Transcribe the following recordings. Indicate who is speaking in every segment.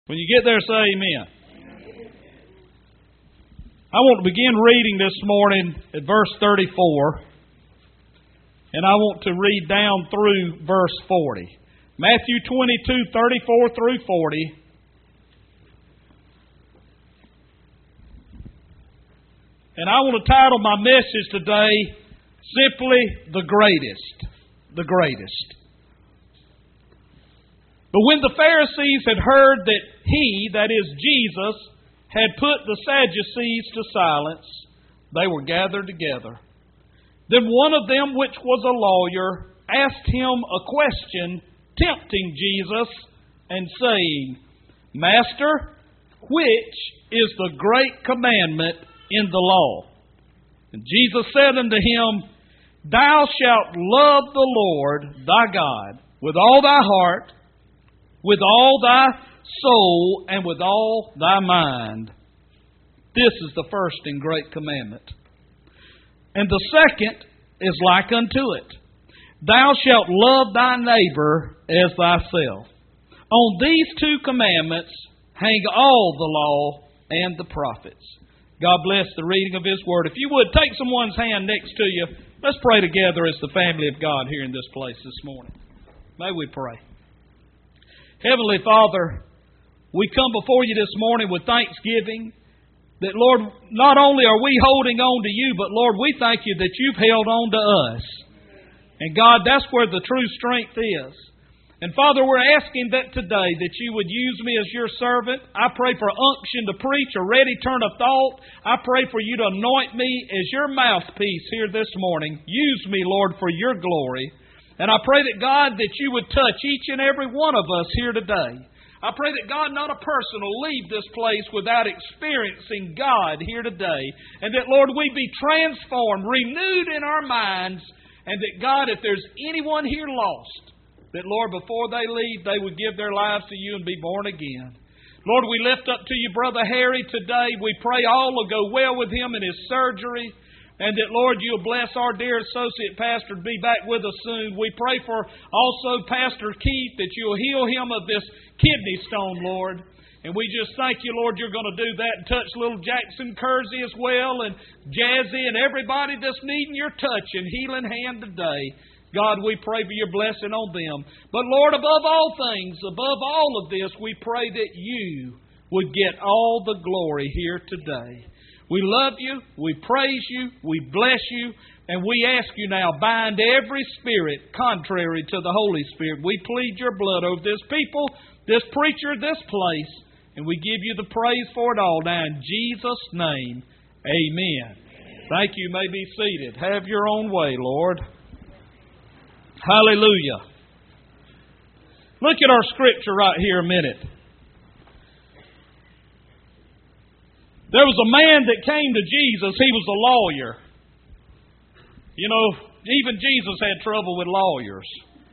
Speaker 1: When you get there, say amen. I want to begin reading this morning at verse 34. And I want to read down through verse 40. Matthew 22, 34 through 40. And I want to title my message today, simply The Greatest. The Greatest. But when the Pharisees had heard that he, that is Jesus, had put the Sadducees to silence, they were gathered together. Then one of them, which was a lawyer, asked him a question, tempting Jesus, and saying, Master, which is the great commandment in the law? And Jesus said unto him, Thou shalt love the Lord thy God with all thy heart, with all thy soul, and with all thy mind. This is the first and great commandment. And the second is like unto it. Thou shalt love thy neighbor as thyself. On these two commandments hang all the law and the prophets. God bless the reading of His Word. If you would, take someone's hand next to you. Let's pray together as the family of God here in this place this morning. May we pray. Heavenly Father, we come before you this morning with thanksgiving that, Lord, not only are we holding on to you, but, Lord, we thank you that you've held on to us. And, God, that's where the true strength is. And, Father, we're asking that today that you would use me as your servant. I pray for unction to preach, a ready turn of thought. I pray for you to anoint me as your mouthpiece here this morning. Use me, Lord, for your glory. And I pray that, God, that you would touch each and every one of us here today. I pray that, God, not a person will leave this place without experiencing God here today. And that, Lord, we be transformed, renewed in our minds. And that, God, if there's anyone here lost, that, Lord, before they leave, they would give their lives to you and be born again. Lord, we lift up to you Brother Harry today. We pray all will go well with him in his surgery. And that, Lord, you'll bless our dear associate pastor to be back with us soon. We pray for also Pastor Keith that you'll heal him of this kidney stone, Lord. And we just thank you, Lord, you're going to do that and touch little Jackson Kersey as well, and Jazzy and everybody that's needing your touch and healing hand today. God, we pray for your blessing on them. But, Lord, above all things, above all of this, we pray that you would get all the glory here today. We love you, we praise you, we bless you, and we ask you now, bind every spirit contrary to the Holy Spirit. We plead your blood over this people, this preacher, this place, and we give you the praise for it all. Now in Jesus' name, amen. Thank you. You may be seated. Have your own way, Lord. Hallelujah. Look at our scripture right here a minute. There was a man that came to Jesus. He was a lawyer. You know, even Jesus had trouble with lawyers.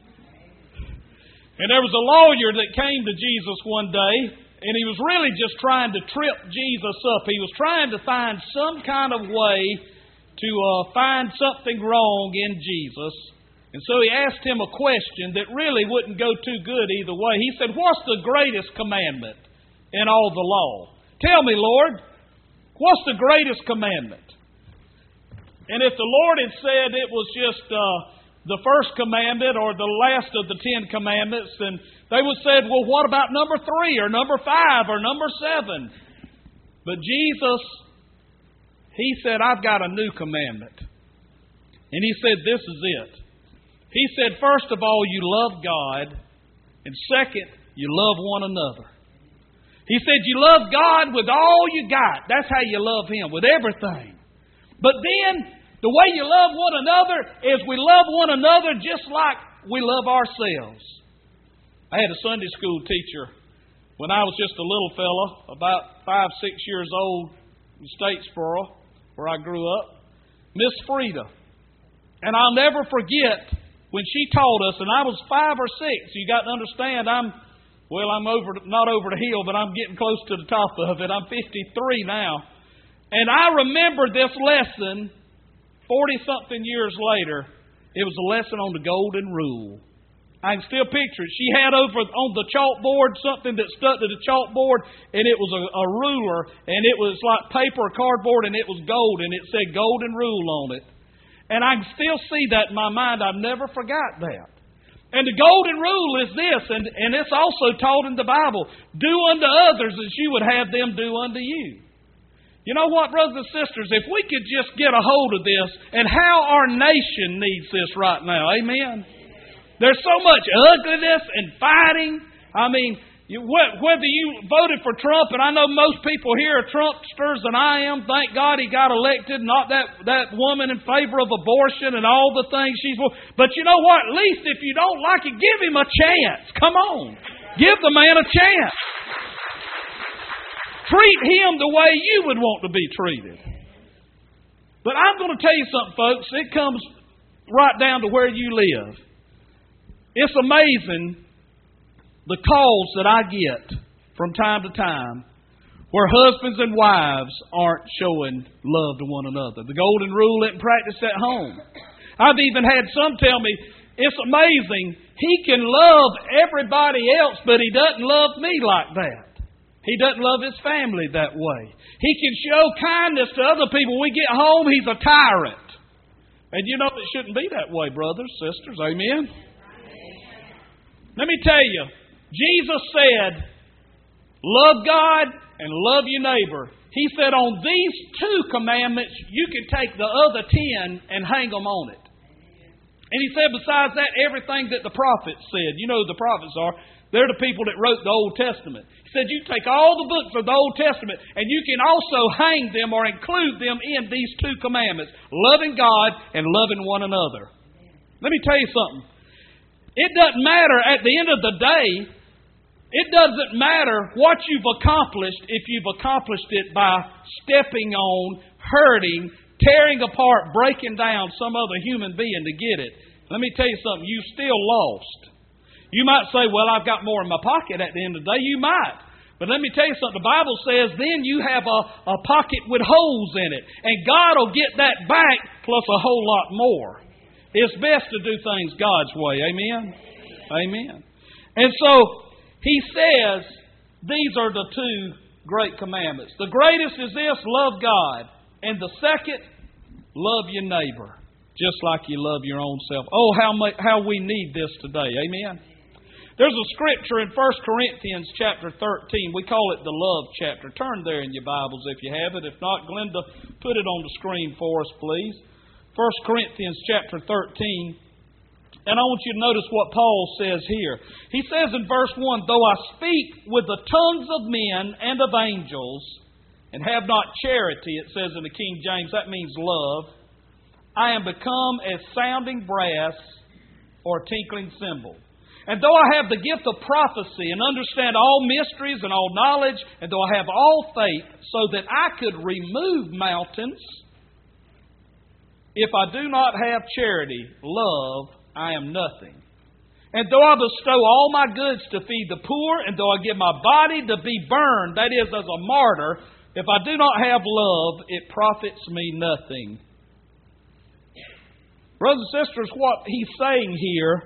Speaker 1: And there was a lawyer that came to Jesus one day, and he was really just trying to trip Jesus up. He was trying to find some kind of way to find something wrong in Jesus. And so he asked him a question that really wouldn't go too good either way. He said, What's the greatest commandment in all the law? Tell me, Lord. What's the greatest commandment? And if the Lord had said it was just the first commandment or the last of the 10 commandments, then they would have said, well, what about number 3 or number 5 or number 7? But Jesus, He said, I've got a new commandment. And He said, this is it. He said, first of all, you love God. And second, you love one another. He said, you love God with all you got. That's how you love Him, with everything. But then, the way you love one another is we love one another just like we love ourselves. I had a Sunday school teacher when I was just a little fella, about 5, 6 years old, in Statesboro, where I grew up, Miss Frida. And I'll never forget when she taught us, and I was 5 or 6. You got to understand, I'm not over the hill, but I'm getting close to the top of it. I'm 53 now. And I remember this lesson 40-something years later. It was a lesson on the golden rule. I can still picture it. She had over on the chalkboard something that stuck to the chalkboard, and it was a ruler, and it was like paper or cardboard, and it was gold, and it said golden rule on it. And I can still see that in my mind. I've never forgot that. And the golden rule is this, and it's also taught in the Bible. Do unto others as you would have them do unto you. You know what, brothers and sisters? If we could just get a hold of this, and how our nation needs this right now. Amen? There's so much ugliness and fighting. I mean, whether you voted for Trump, and I know most people here are Trumpsters than I am. Thank God he got elected, not that woman in favor of abortion and all the things she's... But you know what? At least if you don't like it, give him a chance. Come on. Give the man a chance. Treat him the way you would want to be treated. But I'm going to tell you something, folks. It comes right down to where you live. It's amazing the calls that I get from time to time where husbands and wives aren't showing love to one another. The golden rule isn't practiced at home. I've even had some tell me, it's amazing, he can love everybody else, but he doesn't love me like that. He doesn't love his family that way. He can show kindness to other people. When we get home, he's a tyrant. And you know it shouldn't be that way, brothers, sisters. Amen? Let me tell you, Jesus said, love God and love your neighbor. He said on these 2 commandments, you can take the other 10 and hang them on it. And he said besides that, everything that the prophets said. You know who the prophets are. They're the people that wrote the Old Testament. He said you take all the books of the Old Testament and you can also hang them or include them in these 2 commandments. Loving God and loving one another. Let me tell you something. It doesn't matter at the end of the day, it doesn't matter what you've accomplished if you've accomplished it by stepping on, hurting, tearing apart, breaking down some other human being to get it. Let me tell you something, you still lost. You might say, well, I've got more in my pocket at the end of the day. You might. But let me tell you something, the Bible says then you have a pocket with holes in it. And God will get that back plus a whole lot more. It's best to do things God's way. Amen? Amen. And so, he says, these are the 2 great commandments. The greatest is this, love God. And the second, love your neighbor. Just like you love your own self. Oh, how we need this today. Amen? There's a scripture in 1 Corinthians chapter 13. We call it the love chapter. Turn there in your Bibles if you have it. If not, Glenda, put it on the screen for us, please. 1 Corinthians chapter 13. And I want you to notice what Paul says here. He says in verse 1, though I speak with the tongues of men and of angels, and have not charity, it says in the King James, that means love, I am become as sounding brass or tinkling cymbal. And though I have the gift of prophecy and understand all mysteries and all knowledge, and though I have all faith so that I could remove mountains, if I do not have charity, love, I am nothing. And though I bestow all my goods to feed the poor, and though I give my body to be burned, that is, as a martyr, if I do not have love, it profits me nothing. Brothers and sisters, what he's saying here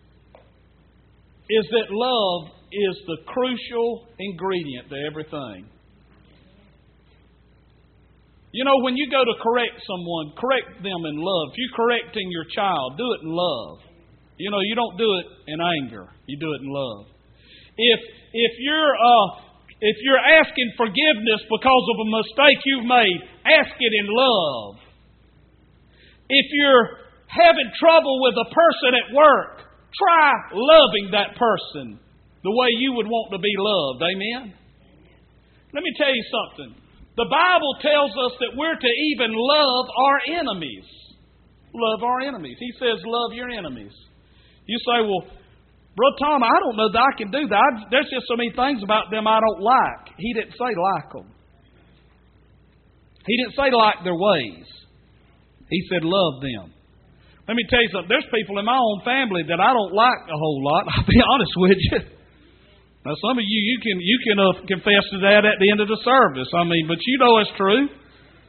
Speaker 1: is that love is the crucial ingredient to everything. You know, when you go to correct someone, correct them in love. If you're correcting your child, do it in love. You know, you don't do it in anger. You do it in love. If you're asking forgiveness because of a mistake you've made, ask it in love. If you're having trouble with a person at work, try loving that person the way you would want to be loved. Amen? Let me tell you something. The Bible tells us that we're to even love our enemies. Love our enemies. He says, love your enemies. You say, well, Brother Tom, I don't know that I can do that. There's just so many things about them I don't like. He didn't say like them. He didn't say like their ways. He said love them. Let me tell you something. There's people in my own family that I don't like a whole lot. I'll be honest with you. Now, some of you can confess to that at the end of the service. I mean, but you know it's true.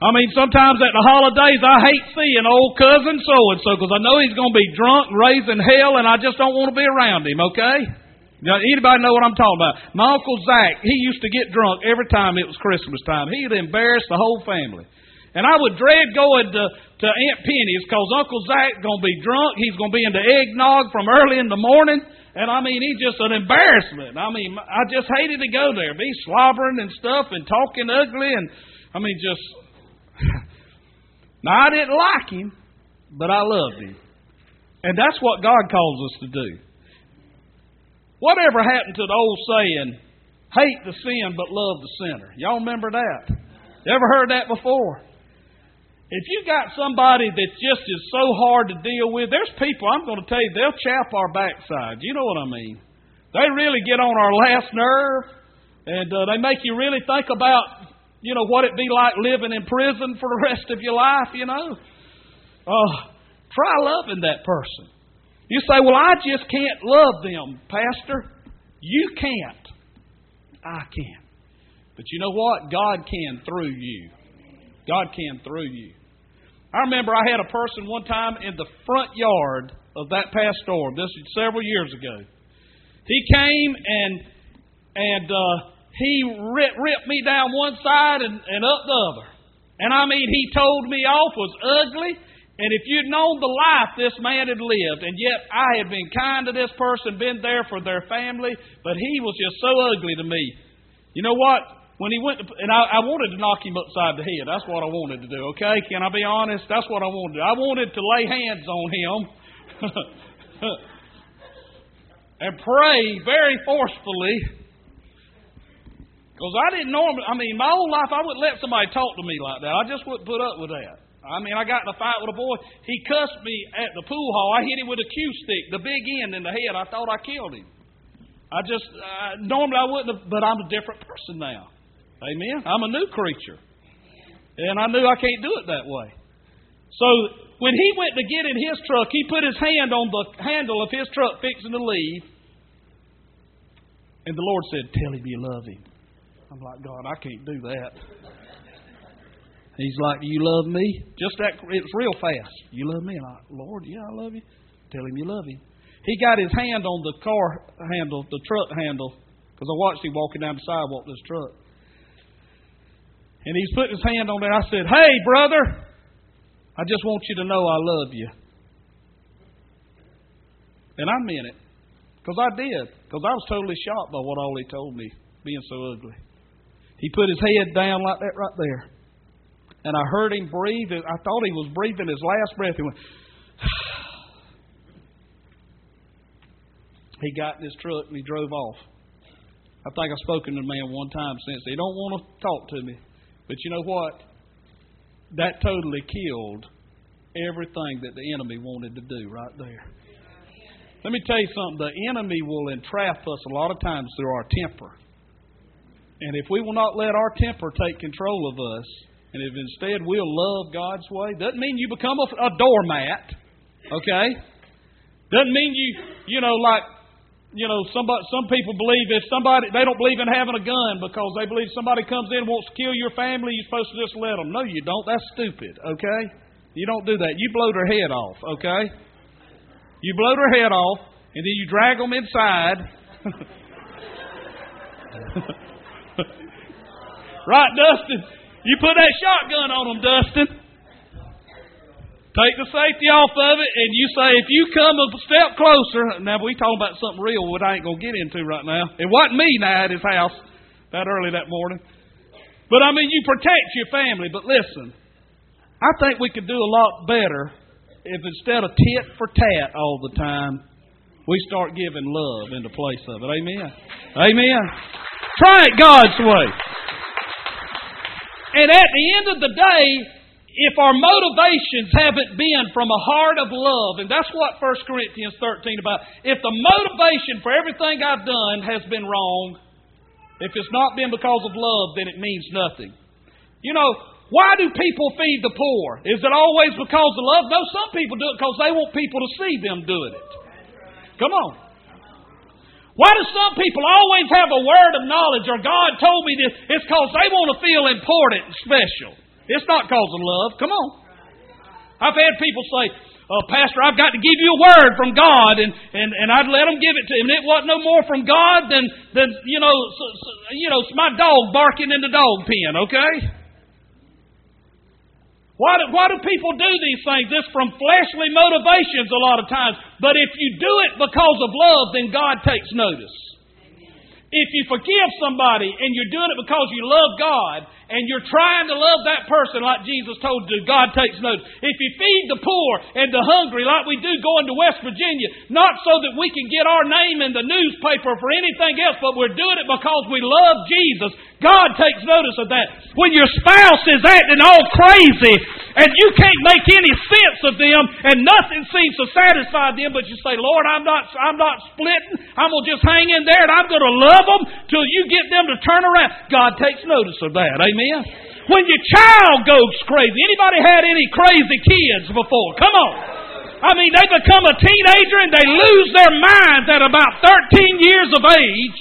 Speaker 1: I mean, sometimes at the holidays, I hate seeing old cousin so-and-so because I know he's going to be drunk and raising hell, and I just don't want to be around him, okay? Now, anybody know what I'm talking about? My Uncle Zach, he used to get drunk every time it was Christmas time. He'd embarrass the whole family. And I would dread going to Aunt Penny's because Uncle Zach's going to be drunk. He's going to be into eggnog from early in the morning. And, I mean, he's just an embarrassment. I mean, I just hated to go there. Be slobbering and stuff and talking ugly and, I mean, just... Now, I didn't like him, but I loved him. And that's what God calls us to do. Whatever happened to the old saying, hate the sin but love the sinner? Y'all remember that? You ever heard that before? If you got somebody that just is so hard to deal with, there's people, I'm going to tell you, they'll chap our backside. You know what I mean? They really get on our last nerve, and they make you really think about, you know, what it'd be like living in prison for the rest of your life, you know. Try loving that person. You say, well, I just can't love them, Pastor. You can't. I can. But you know what? God can through you. God can through you. I remember I had a person one time in the front yard of that pastoral. This was several years ago. He came and he ripped me down one side and up the other. And I mean, he told me off, was ugly. And if you'd known the life this man had lived, and yet I had been kind to this person, been there for their family, but he was just so ugly to me. You know what? When he went to, and I wanted to knock him upside the head. That's what I wanted to do, okay? Can I be honest? That's what I wanted to do. I wanted to lay hands on him and pray very forcefully. Because I didn't normally, I mean, my whole life I wouldn't let somebody talk to me like that. I just wouldn't put up with that. I mean, I got in a fight with a boy. He cussed me at the pool hall. I hit him with a cue stick, the big end in the head. I thought I killed him. Normally I wouldn't have, but I'm a different person now. Amen? I'm a new creature. And I knew I can't do it that way. So when he went to get in his truck, he put his hand on the handle of his truck fixing to leave. And the Lord said, tell him you love him. I'm like, God, I can't do that. He's like, you love me? Just that, it was real fast. You love me? And I'm like, Lord, yeah, I love you. Tell him you love him. He got his hand on the car handle, the truck handle, because I watched him walking down the sidewalk of this truck. And he's putting his hand on there. I said, hey, brother, I just want you to know I love you. And I meant it, because I did, because I was totally shocked by what all he told me, being so ugly. He put his head down like that right there. And I heard him breathe. I thought he was breathing his last breath. He went, he got in his truck and he drove off. I think I've spoken to the man one time since. He don't want to talk to me. But you know what? That totally killed everything that the enemy wanted to do right there. Let me tell you something. The enemy will entrap us a lot of times through our temper. And if we will not let our temper take control of us, and if instead we'll love God's way, doesn't mean you become a doormat, okay? Doesn't mean some people believe they don't believe in having a gun because they believe somebody comes in and wants to kill your family, you're supposed to just let them. No, you don't. That's stupid, okay? You don't do that. You blow their head off, okay? You blow their head off, and then you drag them inside. Right, Dustin? You put that shotgun on them, Dustin. Take the safety off of it, and you say, if you come a step closer... Now, we talking about something real what I ain't going to get into right now. It wasn't me now at his house that early that morning. But, I mean, you protect your family. But listen, I think we could do a lot better if instead of tit for tat all the time, we start giving love in the place of it. Amen? Amen? Try it God's way. And at the end of the day, if our motivations haven't been from a heart of love, and that's what 1 Corinthians 13 about, if the motivation for everything I've done has been wrong, if it's not been because of love, then it means nothing. You know, why do people feed the poor? Is it always because of love? No, some people do it because they want people to see them doing it. Come on. Why do some people always have a word of knowledge or God told me this? It's because they want to feel important and special. It's not because of love. Come on. I've had people say, Pastor, I've got to give you a word from God, and I'd let them give it to him. And it wasn't no more from God than it's my dog barking in the dog pen, okay? Why do people do these things? It's from fleshly motivations a lot of times. But if you do it because of love, then God takes notice. If you forgive somebody and you're doing it because you love God and you're trying to love that person like Jesus told you to, God takes notice. If you feed the poor and the hungry like we do going to West Virginia, not so that we can get our name in the newspaper for anything else, but we're doing it because we love Jesus, God takes notice of that. When your spouse is acting all crazy and you can't make any sense of them and nothing seems to satisfy them, but you say, Lord, I'm not splitting. I'm going to just hang in there and I'm going to love them till you get them to turn around. God takes notice of that. Amen. When your child goes crazy. Anybody had any crazy kids before? Come on. I mean, they become a teenager and they lose their minds at about 13 years of age.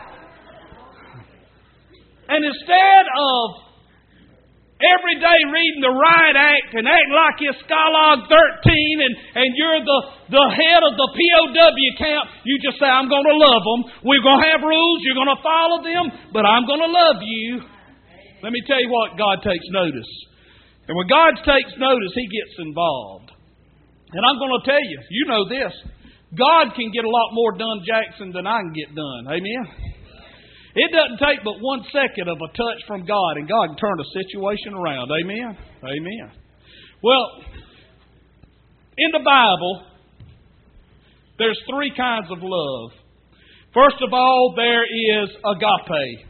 Speaker 1: And instead of every day reading the riot act and acting like it's Skylog 13 and you're the head of the POW camp, you just say, I'm going to love them. We're going to have rules. You're going to follow them, but I'm going to love you. Let me tell you what, God takes notice. And when God takes notice, He gets involved. And I'm going to tell you, you know this, God can get a lot more done, Jackson, than I can get done. Amen? It doesn't take but 1 second of a touch from God, and God can turn a situation around. Amen? Amen. Well, in the Bible, there's 3 kinds of love. First of all, there is agape.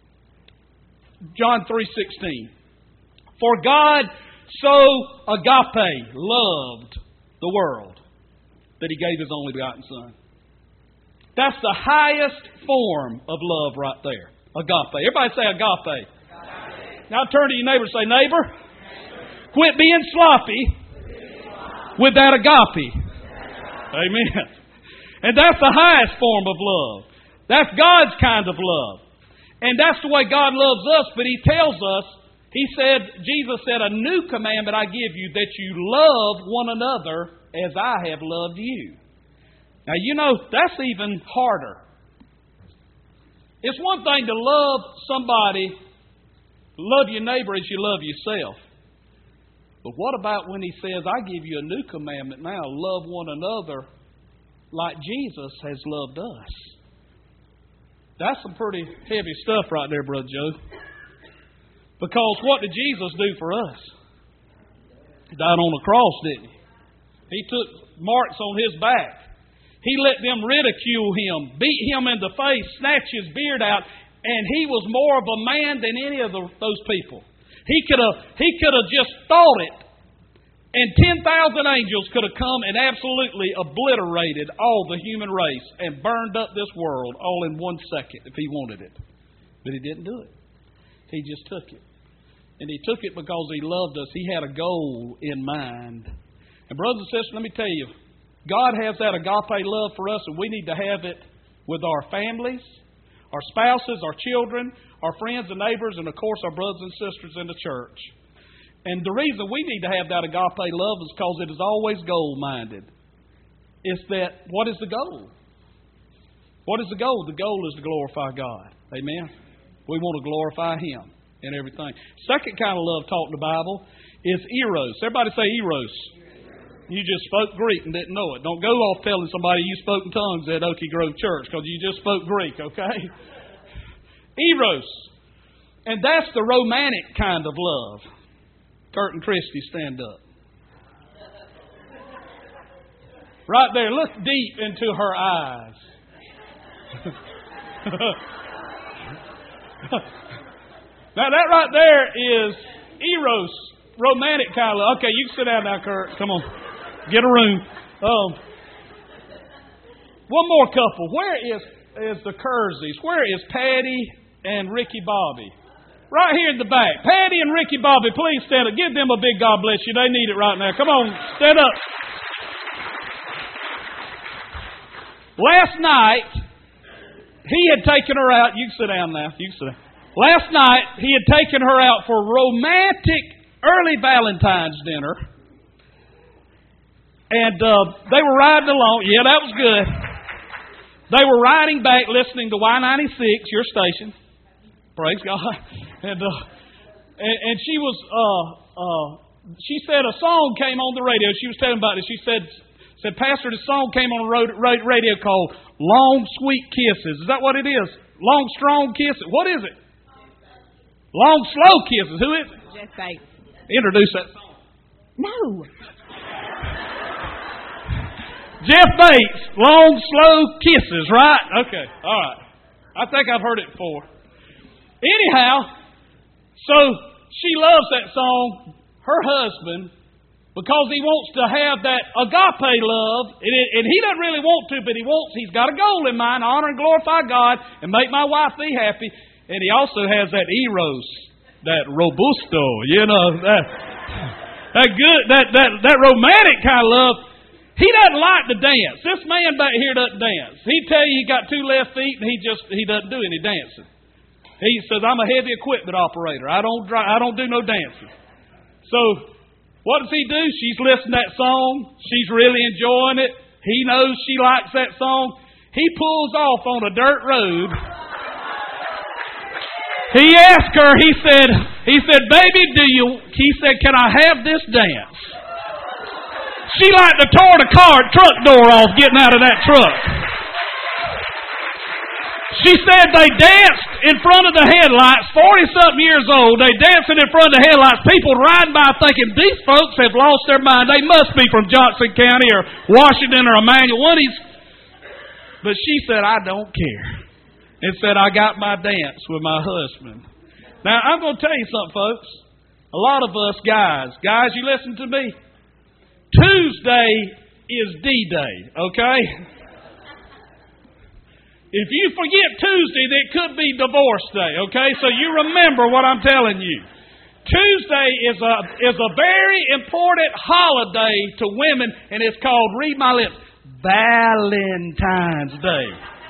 Speaker 1: John 3:16. For God so agape loved the world that He gave His only begotten Son. That's the highest form of love right there. Agape. Everybody say agape. Agape. Now turn to your neighbor and say, neighbor, quit being sloppy with that agape. Amen. And that's the highest form of love. That's God's kind of love. And that's the way God loves us, but He tells us, Jesus said, a new commandment I give you, that you love one another as I have loved you. Now, you know, that's even harder. It's one thing to love somebody, love your neighbor as you love yourself. But what about when He says, I give you a new commandment now, love one another like Jesus has loved us? That's some pretty heavy stuff right there, Brother Joe. Because what did Jesus do for us? He died on the cross, didn't He? He took marks on His back. He let them ridicule Him, beat Him in the face, snatch His beard out, and He was more of a man than any of those people. He could have just thought it, and 10,000 angels could have come and absolutely obliterated all the human race and burned up this world all in 1 second if He wanted it. But He didn't do it. He just took it. And He took it because He loved us. He had a goal in mind. And brothers and sisters, let me tell you, God has that agape love for us, and we need to have it with our families, our spouses, our children, our friends and neighbors, and of course our brothers and sisters in the church. And the reason we need to have that agape love is because it is always goal-minded. It's that, what is the goal? What is the goal? The goal is to glorify God. Amen? We want to glorify Him in everything. Second kind of love taught in the Bible is eros. Everybody say eros. You just spoke Greek and didn't know it. Don't go off telling somebody you spoke in tongues at Oak Grove Church because you just spoke Greek, okay? Eros. And that's the romantic kind of love. Kurt and Christy, stand up. Right there, look deep into her eyes. Now that right there is eros, romantic kind of love. Okay, you can sit down now, Kurt. Come on. Get a room. One more couple. Where is the Kerseys? Where is Patty and Ricky Bobby? Right here in the back. Patty and Ricky Bobby, please stand up. Give them a big God bless you. They need it right now. Come on, stand up. Last night, he had taken her out. You can sit down now. You can sit down. Last night, he had taken her out for romantic early Valentine's dinner. And they were riding along. Yeah, that was good. They were riding back listening to Y96, your station. Praise God. And she was, she said a song came on the radio. She was telling about it. She said, Pastor, this song came on the radio called Long Sweet Kisses. Is that what it is? Long Strong Kisses. What is it? Long Slow Kisses. Who is it?
Speaker 2: Jeff Bates.
Speaker 1: Introduce that song.
Speaker 2: No.
Speaker 1: Jeff Bates, Long Slow Kisses, right? Okay, all right. I think I've heard it before. Anyhow, so she loves that song, her husband, because he wants to have that agape love, and he doesn't really want to, but he's got a goal in mind, honor and glorify God, and make my wife be happy. And he also has that eros, that robusto, that romantic kind of love. He doesn't like to dance. This man back here doesn't dance. He'd tell you he got 2 left feet, and he doesn't do any dancing. He says, I'm a heavy equipment operator. I don't do no dancing. So what does he do? She's listening to that song. She's really enjoying it. He knows she likes that song. He pulls off on a dirt road. He asked her, he said, baby, he said, can I have this dance? She like to tore the truck door off getting out of that truck. She said they danced in front of the headlights, 40-something years old. They dancing in front of the headlights. People riding by thinking, these folks have lost their mind. They must be from Johnson County or Washington or Emmanuel. But she said, I don't care. And said, I got my dance with my husband. Now, I'm going to tell you something, folks. A lot of us guys, you listen to me. Tuesday is D-Day, okay? If you forget Tuesday, it could be divorce day, okay? So you remember what I'm telling you. Tuesday is a very important holiday to women, and it's called, read my lips, Valentine's Day.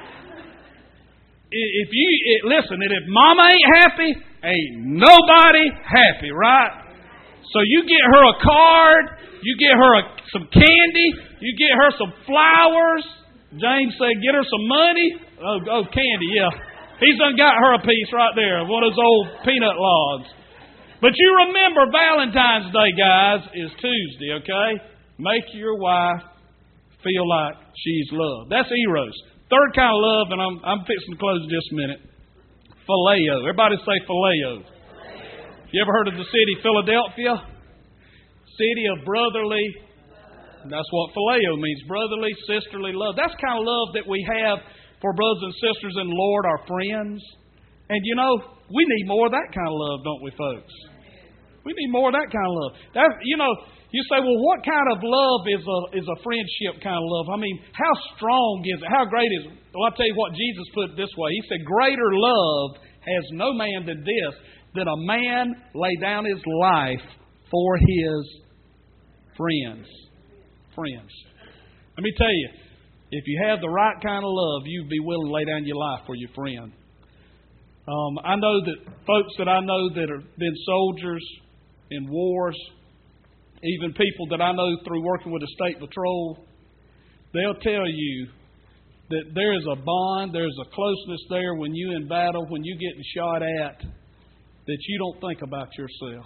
Speaker 1: Listen, if Mama ain't happy, ain't nobody happy, right? So you get her a card, you get her some candy, you get her some flowers. James said, get her some money. Oh, candy, yeah. He's done got her a piece right there, one of those old peanut logs. But you remember Valentine's Day, guys, is Tuesday, okay? Make your wife feel like she's loved. That's eros. Third kind of love, and I'm fixing to close in just a minute. Phileo. Everybody say phileo. You ever heard of the city Philadelphia? City of brotherly. That's what phileo means. Brotherly, sisterly love. That's the kind of love that we have for brothers and sisters in the Lord, our friends. And we need more of that kind of love, don't we, folks? We need more of that kind of love. You say, well, what kind of love is a friendship kind of love? I mean, how strong is it? How great is it? Well, I'll tell you what Jesus put it this way. He said, greater love has no man than this, that a man lay down his life for his friends. Friends. Let me tell you, if you have the right kind of love, you'd be willing to lay down your life for your friend. I know that folks that I know that have been soldiers in wars, even people that I know through working with the State Patrol, they'll tell you that there is a bond, there's a closeness there when you're in battle, when you're getting shot at, that you don't think about yourself.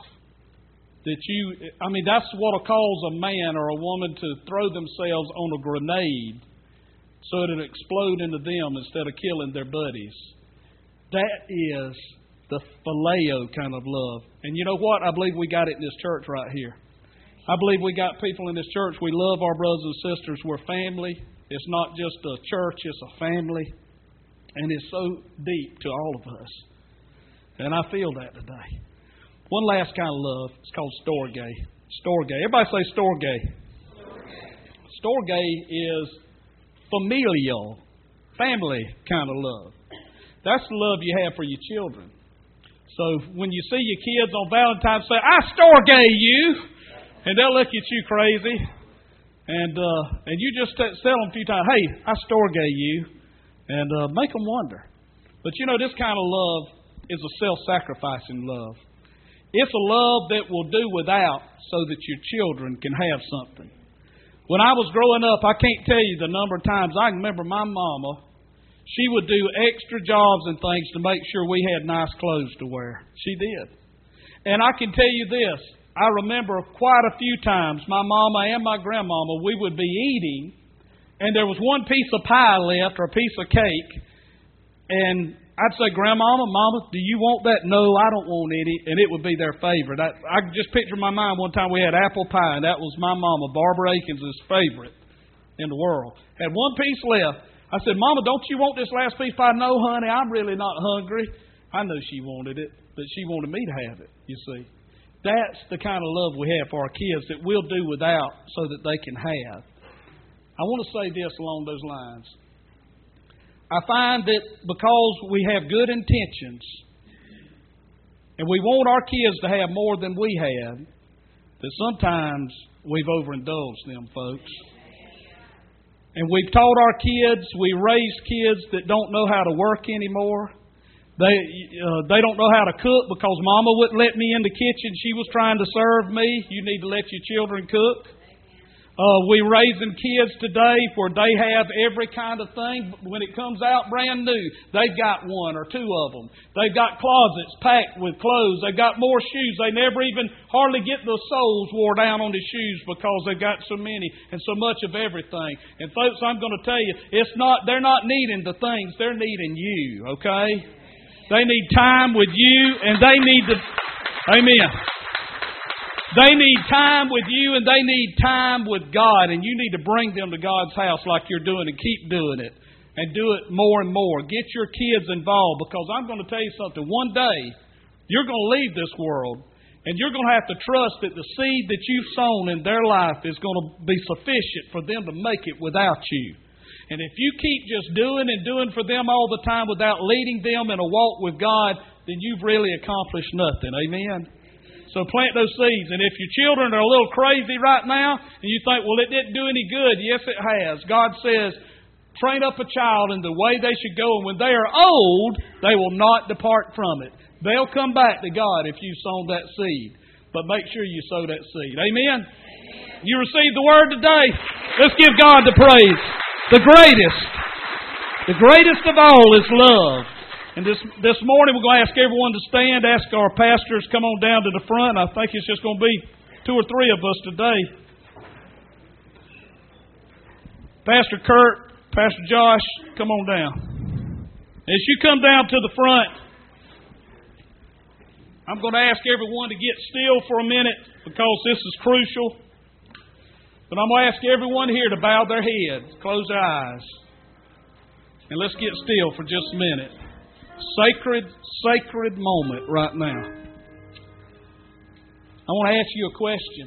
Speaker 1: That's what'll cause a man or a woman to throw themselves on a grenade so it'll explode into them instead of killing their buddies. That is the phileo kind of love. And you know what? I believe we got it in this church right here. I believe we got people in this church. We love our brothers and sisters. We're family. It's not just a church, it's a family. And it's so deep to all of us. And I feel that today. One last kind of love. It's called storge. Storge. Everybody say storge. Storge is familial, family kind of love. That's the love you have for your children. So when you see your kids on Valentine's, say, I storge you. And they'll look at you crazy. And you just tell them a few times, hey, I storge you. And make them wonder. But this kind of love is a self-sacrificing love. It's a love that will do without so that your children can have something. When I was growing up, I can't tell you the number of times I can remember my mama. She would do extra jobs and things to make sure we had nice clothes to wear. She did. And I can tell you this. I remember quite a few times my mama and my grandmama, we would be eating, and there was one piece of pie left or a piece of cake. And I'd say, Grandmama, Mama, do you want that? No, I don't want any. And it would be their favorite. I just picture in my mind one time we had apple pie, and that was my mama, Barbara Aikens' favorite in the world. Had one piece left. I said, Mama, don't you want this last piece of pie? No, honey, I'm really not hungry. I know she wanted it, but she wanted me to have it, you see. That's the kind of love we have for our kids that we'll do without so that they can have. I want to say this along those lines. I find that because we have good intentions and we want our kids to have more than we have, that sometimes we've overindulged them, folks. And we've taught our kids, we raised kids that don't know how to work anymore. They don't know how to cook because Mama wouldn't let me in the kitchen. She was trying to serve me. You need to let your children cook. We're raising kids today where they have every kind of thing. When it comes out brand new, they've got one or two of them. They've got closets packed with clothes. They've got more shoes. They never even hardly get the soles wore down on the shoes because they've got so many and so much of everything. And folks, I'm going to tell you, they're not needing the things. They're needing you, okay? They need time with you, and they need to... Amen. They need time with you, and they need time with God, and you need to bring them to God's house like you're doing and keep doing it, and do it more and more. Get your kids involved, because I'm going to tell you something. One day, you're going to leave this world, and you're going to have to trust that the seed that you've sown in their life is going to be sufficient for them to make it without you. And if you keep just doing and doing for them all the time without leading them in a walk with God, then you've really accomplished nothing. Amen? So plant those seeds. And if your children are a little crazy right now, and you think, well, it didn't do any good. Yes, it has. God says, train up a child in the way they should go. And when they are old, they will not depart from it. They'll come back to God if you've sown that seed. But make sure you sow that seed. Amen? You received the word today. Let's give God the praise. The greatest of all is love. And this morning we're going to ask everyone to stand, ask our pastors to come on down to the front. I think it's just going to be 2 or 3 of us today. Pastor Kurt, Pastor Josh, come on down. As you come down to the front, I'm going to ask everyone to get still for a minute because this is crucial. But I'm going to ask everyone here to bow their heads, close their eyes, and let's get still for just a minute. Sacred moment right now. I want to ask you a question.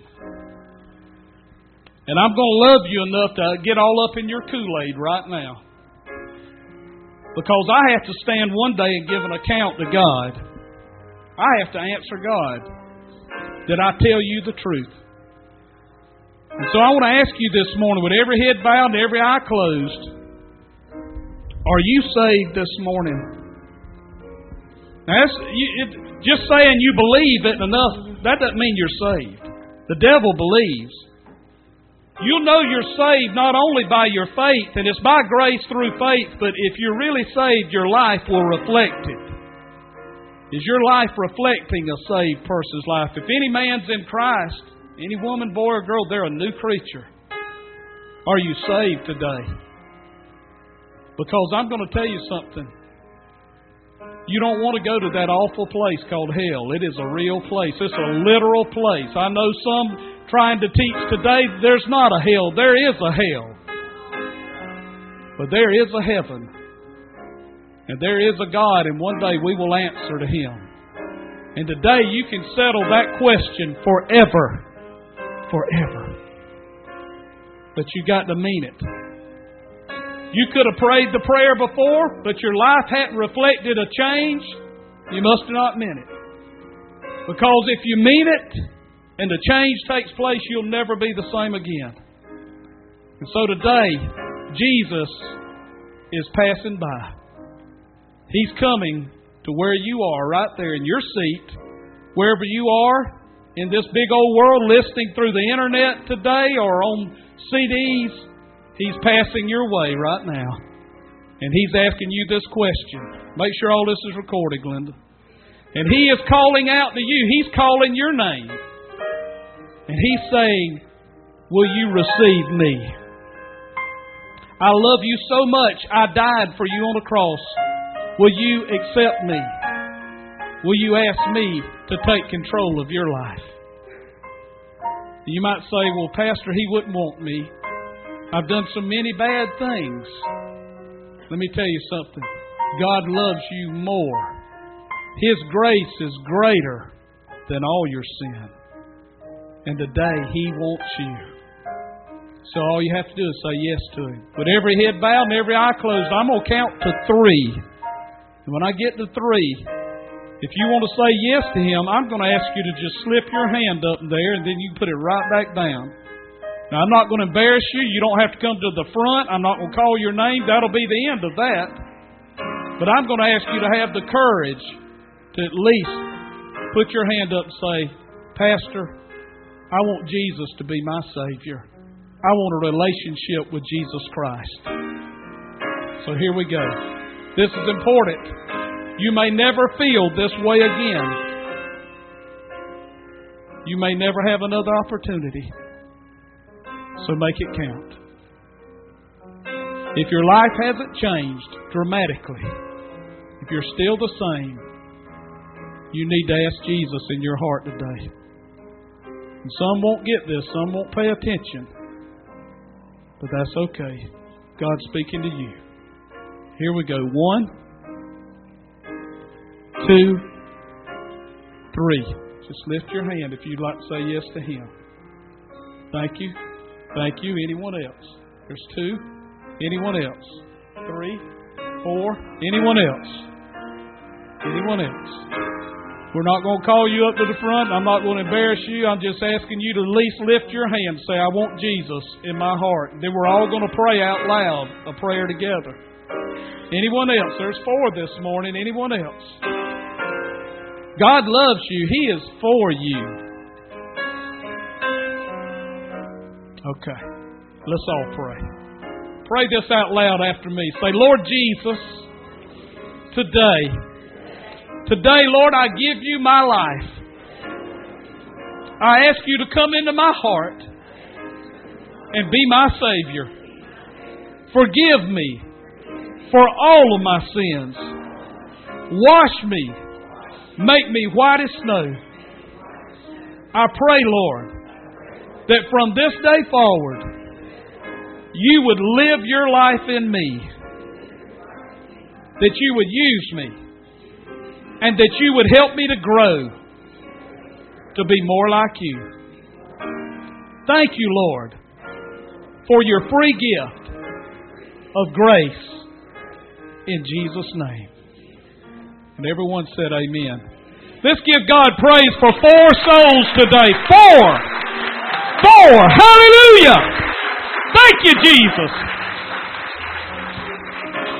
Speaker 1: And I'm going to love you enough to get all up in your Kool-Aid right now. Because I have to stand one day and give an account to God. I have to answer God. Did I tell you the truth? And so I want to ask you this morning, with every head bowed and every eye closed, are you saved this morning? Now, just saying you believe it enough, that doesn't mean you're saved. The devil believes. You'll know you're saved not only by your faith, and it's by grace through faith, but if you're really saved, your life will reflect it. Is your life reflecting a saved person's life? If any man's in Christ, any woman, boy, or girl, they're a new creature. Are you saved today? Because I'm going to tell you something. You don't want to go to that awful place called hell. It is a real place. It's a literal place. I know some trying to teach today there's not a hell. There is a hell. But there is a heaven. And there is a God, and one day we will answer to Him. And today you can settle that question forever. Forever. But you got to mean it. You could have prayed the prayer before, but your life hadn't reflected a change. You must have not meant it. Because if you mean it and the change takes place, you'll never be the same again. And so today, Jesus is passing by. He's coming to where you are, right there in your seat, wherever you are in this big old world, listening through the internet today or on CDs, He's passing your way right now. And He's asking you this question. Make sure all this is recorded, Glenda. And He is calling out to you. He's calling your name. And He's saying, will you receive me? I love you so much, I died for you on the cross. Will you accept me? Will you ask me to take control of your life? You might say, well, Pastor, He wouldn't want me. I've done so many bad things. Let me tell you something. God loves you more. His grace is greater than all your sin. And today He wants you. So all you have to do is say yes to Him. With every head bowed and every eye closed, I'm going to count to 3. And when I get to 3, if you want to say yes to Him, I'm going to ask you to just slip your hand up there and then you can put it right back down. Now, I'm not going to embarrass you. You don't have to come to the front. I'm not going to call your name. That'll be the end of that. But I'm going to ask you to have the courage to at least put your hand up and say, Pastor, I want Jesus to be my Savior. I want a relationship with Jesus Christ. So here we go. This is important. You may never feel this way again. You may never have another opportunity. So make it count. If your life hasn't changed dramatically, if you're still the same, you need to ask Jesus in your heart today. And some won't get this, some won't pay attention. But that's okay. God's speaking to you. Here we go. 1, 2, 3. Just lift your hand if you'd like to say yes to Him. Thank you. Thank you. Anyone else? There's 2. Anyone else? 3, 4. Anyone else? Anyone else? We're not going to call you up to the front. I'm not going to embarrass you. I'm just asking you to at least lift your hand and say, I want Jesus in my heart. And then we're all going to pray out loud a prayer together. Anyone else? There's 4 this morning. Anyone else? God loves you. He is for you. Okay. Let's all pray. Pray this out loud after me. Say, Lord Jesus, Today, Lord, I give you my life. I ask you to come into my heart and be my Savior. Forgive me for all of my sins. Wash me. Make me white as snow. I pray, Lord, that from this day forward, you would live your life in me. That you would use me. And that you would help me to grow to be more like you. Thank you, Lord, for your free gift of grace in Jesus' name. And everyone said amen. Let's give God praise for 4 souls today. 4! Hallelujah! Thank you, Jesus.